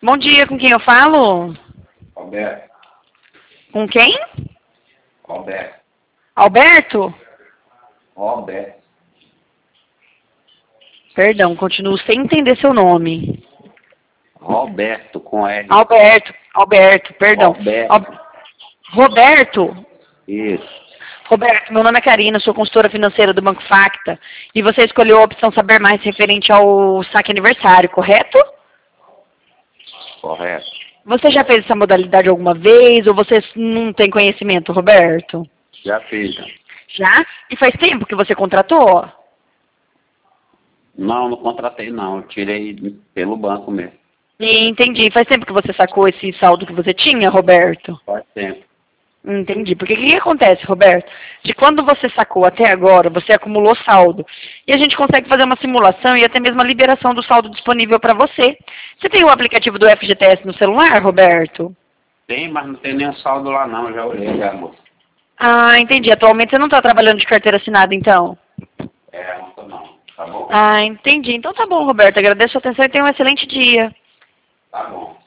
Bom dia, com quem eu falo? Alberto. Com quem? Alberto. Alberto? Alberto. Perdão, continuo sem entender seu nome. Roberto com L. Alberto, perdão. Alberto. Roberto? Isso. Roberto, meu nome é Karina, sou consultora financeira do Banco Facta e você escolheu a opção Saber Mais referente ao saque aniversário, correto? Correto. Você já fez essa modalidade alguma vez ou você não tem conhecimento, Roberto? Já fiz. Já? E faz tempo que você contratou? Não contratei não. Eu tirei pelo banco mesmo. Entendi. Faz tempo que você sacou esse saldo que você tinha, Roberto? Faz tempo. Entendi. Porque o que acontece, Roberto? De quando você sacou até agora, você acumulou saldo. E a gente consegue fazer uma simulação e até mesmo a liberação do saldo disponível para você. Você tem o aplicativo do FGTS no celular, Roberto? Tem, mas não tem nenhum saldo lá não. Eu já olhei já, moço. Ah, entendi. Atualmente você não está trabalhando de carteira assinada, então? Não tô não. Tá bom? Ah, entendi. Então tá bom, Roberto. Agradeço a sua atenção e tenha um excelente dia. Tá bom.